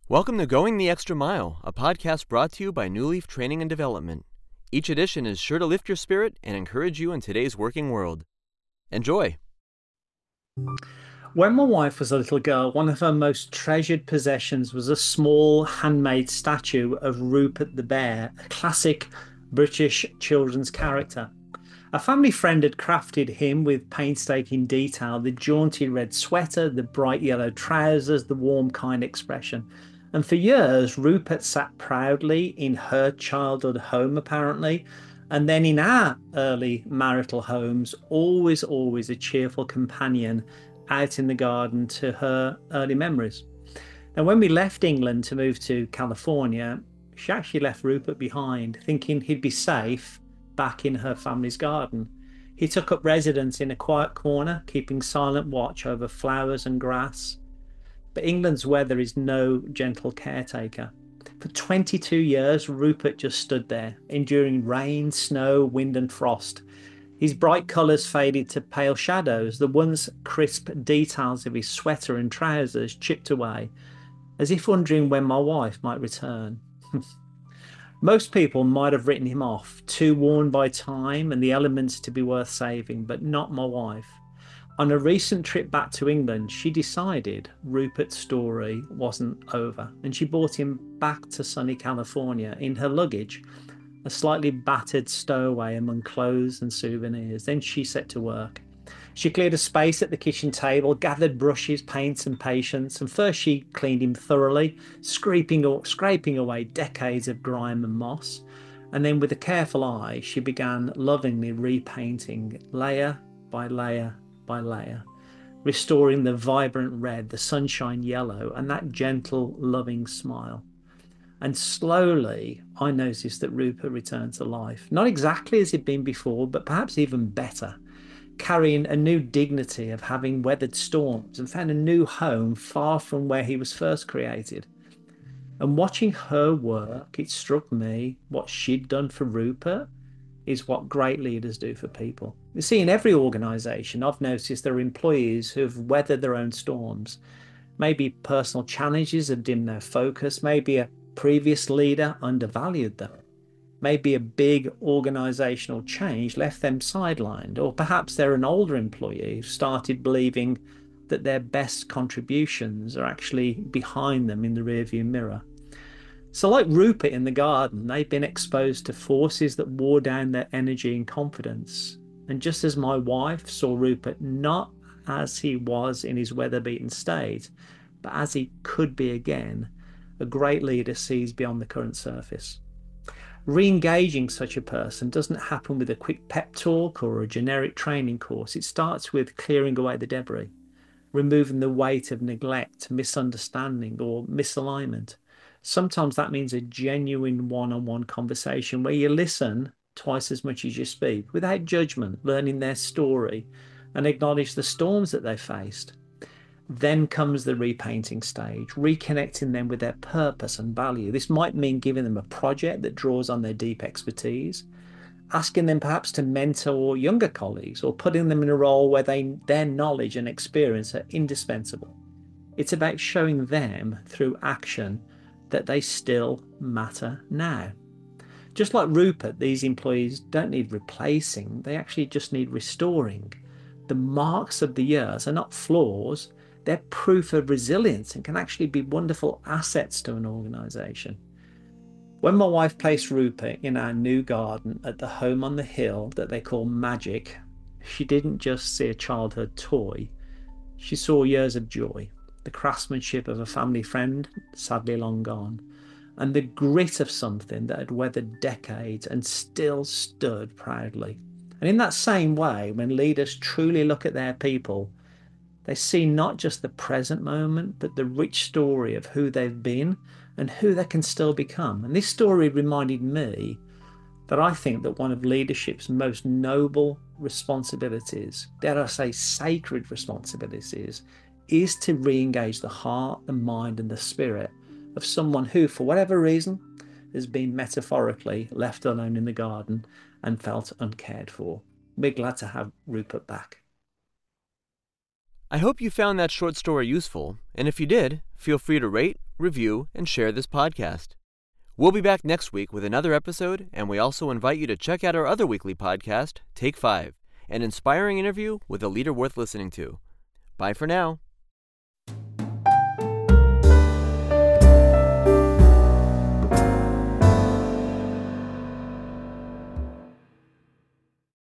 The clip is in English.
Welcome to Going the Extra Mile, a podcast brought to you by New Leaf Training and Development. Each edition is sure to lift your spirit and encourage you in today's working world. Enjoy! When my wife was a little girl, one of her most treasured possessions was a small handmade statue of Rupert the Bear, a classic British children's character. A family friend had crafted him with painstaking detail, the jaunty red sweater, the bright yellow trousers, the warm, kind expression. And for years, Rupert sat proudly in her childhood home, apparently, and then in our early marital homes, always a cheerful companion out in the garden to her early memories. And when we left England to move to California, she actually left Rupert behind, thinking he'd be safe back in her family's garden. He took up residence in a quiet corner, keeping silent watch over flowers and grass. But England's weather is no gentle caretaker. For 22 years, Rupert just stood there, enduring rain, snow, wind, and frost. His bright colours faded to pale shadows, the once crisp details of his sweater and trousers chipped away, as if wondering when my wife might return. Most people might have written him off, too worn by time and the elements to be worth saving, but not my wife. On a recent trip back to England, she decided Rupert's story wasn't over, and she brought him back to sunny California in her luggage, a slightly battered stowaway among clothes and souvenirs. Then she set to work. She cleared a space at the kitchen table, gathered brushes, paints, and patience, and first she cleaned him thoroughly, scraping away decades of grime and moss. And then with a careful eye, she began lovingly repainting layer by layer by layer, restoring the vibrant red, the sunshine yellow, and that gentle, loving smile. And slowly, I noticed that Rupert returned to life, not exactly as he'd been before, but perhaps even better, carrying a new dignity of having weathered storms and found a new home far from where he was first created. And watching her work, it struck me what she'd done for Rupert is what great leaders do for people. You see, in every organization, I've noticed there are employees who have weathered their own storms. Maybe personal challenges have dimmed their focus. Maybe a previous leader undervalued them. Maybe a big organizational change left them sidelined. Or perhaps they're an older employee who started believing that their best contributions are actually behind them in the rearview mirror. So like Rupert in the garden, they've been exposed to forces that wore down their energy and confidence. And just as my wife saw Rupert not as he was in his weather-beaten state, but as he could be again, a great leader sees beyond the current surface. Re-engaging such a person doesn't happen with a quick pep talk or a generic training course. It starts with clearing away the debris, removing the weight of neglect, misunderstanding, or misalignment. Sometimes that means a genuine one-on-one conversation where you listen twice as much as you speak, without judgment, learning their story and acknowledge the storms that they faced. Then comes the repainting stage, reconnecting them with their purpose and value. This might mean giving them a project that draws on their deep expertise, asking them perhaps to mentor younger colleagues, or putting them in a role where their knowledge and experience are indispensable. It's about showing them through action that they still matter now. Just like Rupert, these employees don't need replacing, they actually just need restoring. The marks of the years are not flaws, they're proof of resilience and can actually be wonderful assets to an organization. When my wife placed Rupert in our new garden at the home on the hill that they call Magic, she didn't just see a childhood toy, she saw years of joy, the craftsmanship of a family friend, sadly long gone, and the grit of something that had weathered decades and still stood proudly. And in that same way, when leaders truly look at their people, they see not just the present moment, but the rich story of who they've been and who they can still become. And this story reminded me that I think that one of leadership's most noble responsibilities, dare I say sacred responsibilities, is to re-engage the heart, the mind, and the spirit of someone who, for whatever reason, has been metaphorically left alone in the garden and felt uncared for. We're glad to have Rupert back. I hope you found that short story useful, and if you did, feel free to rate, review, and share this podcast. We'll be back next week with another episode, and we also invite you to check out our other weekly podcast, Take 5, an inspiring interview with a leader worth listening to. Bye for now.